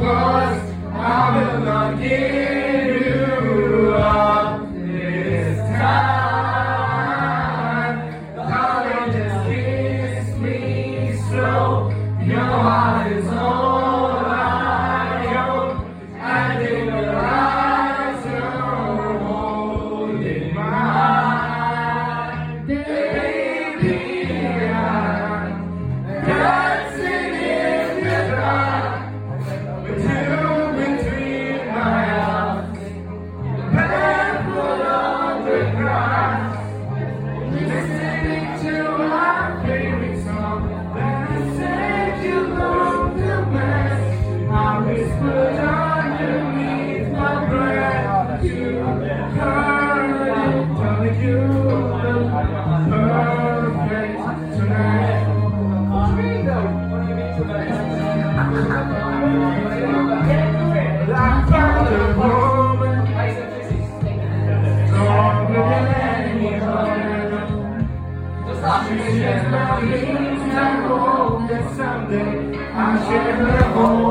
was, I will not give you up this time. Darling, just kiss me slow. Your heart is all I own, and in your eyes you're holding mine. Baby, I'm dancing in the dark with you between my arms, barefoot on the grass, listening to our favorite song. When you said you loved the best, I whispered underneath my breath. You heard it, telling you look perfect tonight. I found a woman stronger than any other. She shares my dreams and hope that someday I'll share her home.